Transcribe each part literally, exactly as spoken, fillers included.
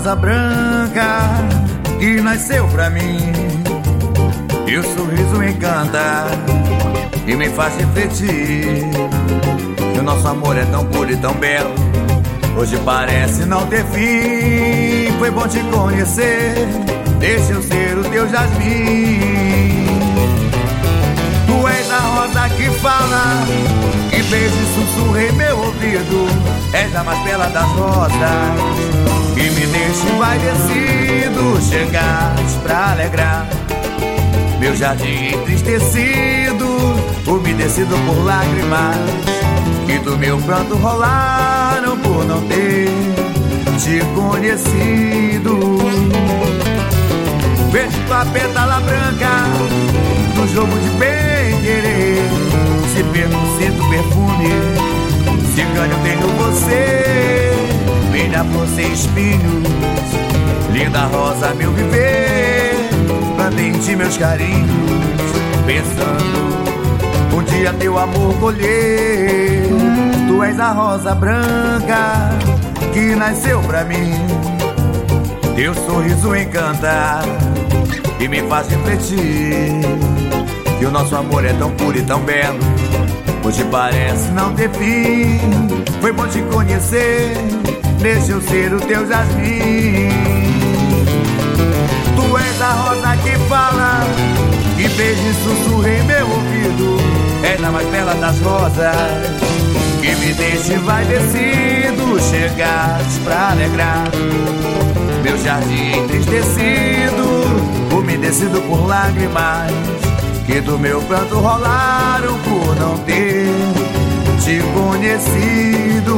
rosa branca que nasceu pra mim. E o sorriso encanta e me faz refletir que o nosso amor é tão puro e tão belo, hoje parece não ter fim. Foi bom te conhecer, deixa eu ser o teu jasmim. Tu és a rosa que fala, que beija e sussurra em meu ouvido. És a mais bela das rosas, que me deixa envaidecido. Chegaste pra alegrar meu jardim entristecido, umedecido por lágrimas que do meu pranto rolaram por não ter te conhecido. Vejo tua pétala branca no jogo de bem querer. Se perco, sinto perfume, se ganho, tenho você. Minha flor sem espinhos, linda rosa, meu viver. Plantei em ti meus carinhos, pensando um dia teu amor colher. Tu és a rosa branca que nasceu pra mim. Teu sorriso encanta e me faz refletir que o nosso amor é tão puro e tão belo, hoje parece não ter fim. Foi bom te conhecer, deixa eu ser o teu jasmim. Tu és a rosa que fala, que beija e sussurra em meu ouvido. És a mais bela das rosas, que me deixa envaidecido. Chegaste pra alegrar meu jardim entristecido, umedecido por lágrimas que do meu pranto rolaram por não ter te conhecido.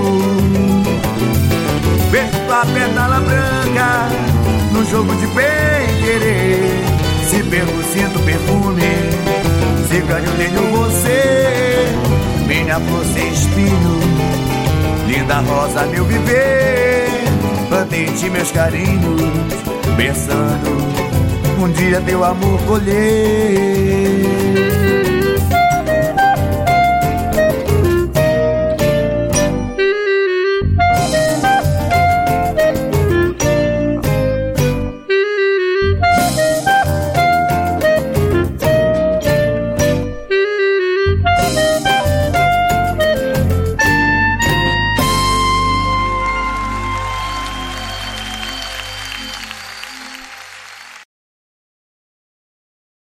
Vejo tua pétala branca no jogo de bem querer. Se perco, sinto perfume, se ganho, tenho você. Minha flor sem espinho, linda rosa, meu viver. Plantei em ti meus carinhos, pensando um dia teu amor colher.